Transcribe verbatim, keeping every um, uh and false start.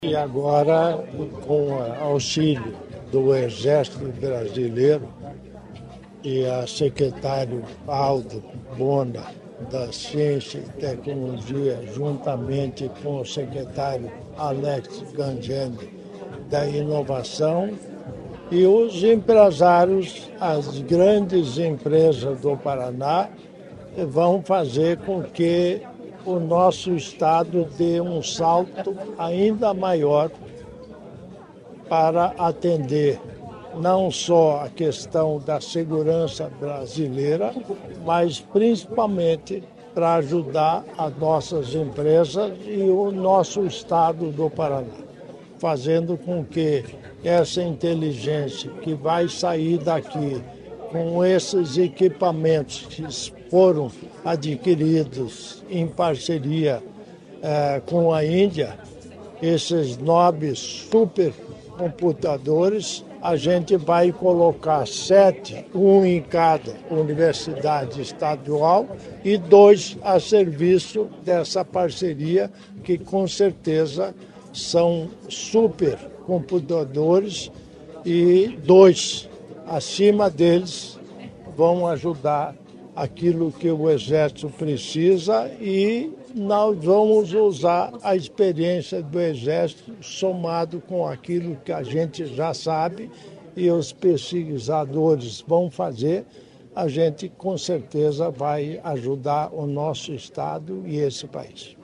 E agora, com o auxílio do Exército Brasileiro e a secretário Aldo Bona da Ciência e Tecnologia, juntamente com o secretário Alex Gangemi da Inovação, e os empresários, as grandes empresas do Paraná, vão fazer com que o nosso estado dê um salto ainda maior para atender não só a questão da segurança brasileira, mas principalmente para ajudar as nossas empresas e o nosso estado do Paraná, fazendo com que essa inteligência que vai sair daqui com esses equipamentos que foram adquiridos em parceria eh, com a Índia, esses nobres supercomputadores, a gente vai colocar sete, um em cada universidade estadual e dois a serviço dessa parceria, que com certeza são supercomputadores, e dois acima deles vão ajudar aquilo que o Exército precisa, e nós vamos usar a experiência do Exército somado com aquilo que a gente já sabe e os pesquisadores vão fazer. A gente com certeza vai ajudar o nosso estado e esse país.